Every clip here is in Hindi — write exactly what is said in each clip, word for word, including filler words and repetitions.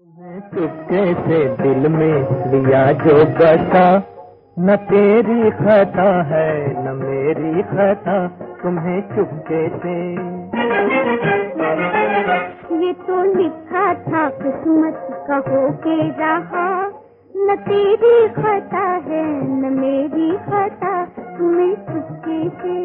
तुम्हें चुपके से दिल में लिया जो बसा, न तेरी खता है न मेरी खता, तुम्हें चुपके से। ये तो लिखा था किस्मत का होके रहा, न तेरी खता है न मेरी खता, तुम्हें चुपके से।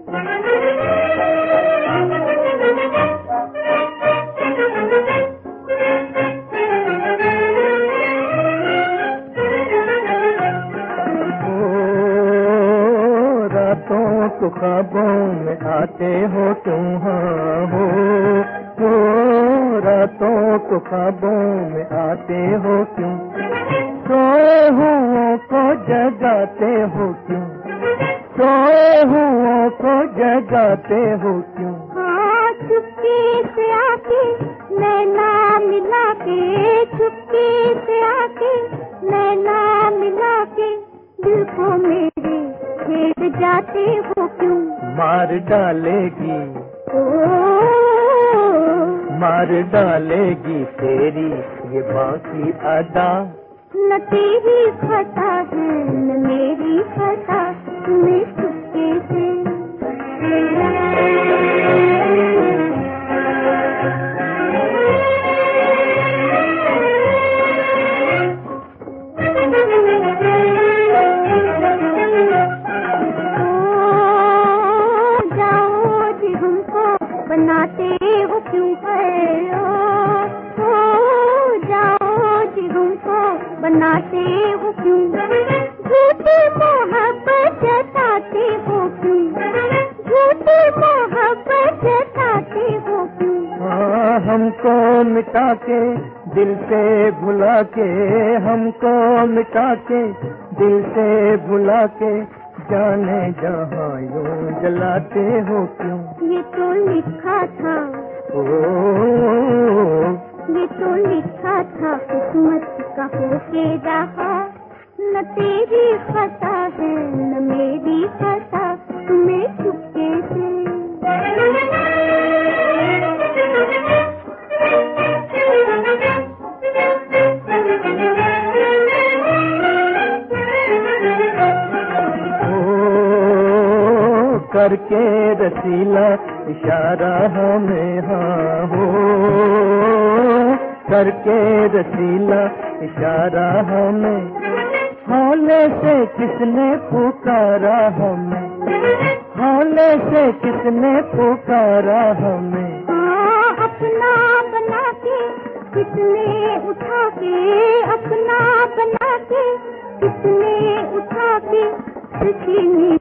तो ख्वाबों में आते हो तुम, हाँ हो, हो रातों को ख्वाबों में आते हो क्यों, सोए हुओं को जगाते हो क्यों, सोए हुओं को जगाते हो क्यों। हाँ चुपके से आके नैना मिला के, चुपके से आके नैना मिला के, दिल को मेरे छेड़ जाते हो क्यों। मार डालेगी ओ, मार डालेगी तेरी ये बाकी अदा, न तेरी खता है न मेरी खता, तुम्हें चुपके से। बनाते हो क्यों है, ओ, ओ जाओ जी हमको बनाते हो क्यों, झूठी मोहब्बत जताते हो क्यों, झूठी मोहब्बत जताते हो क्यों। हाँ हमको मिटा के दिल से भुला के, हमको मिटा के दिल से भुला के, जाने जहाँ यूं जलाते हो क्यों। ये तो लिखा था, ओ, ये तो लिखा था किस्मत का होके रहा, न तेरी खता है न मेरी खता, तुम्हें चुपके से। करके रसीला इशारा हमें, हाँ हो, करके रसीला इशारा हमें, हौले से किसने पुकारा हमें, हौले से किसने पुकारा हमें। हाँ अपना बना के किसने उठा के, अपना बना के किसने उठा के,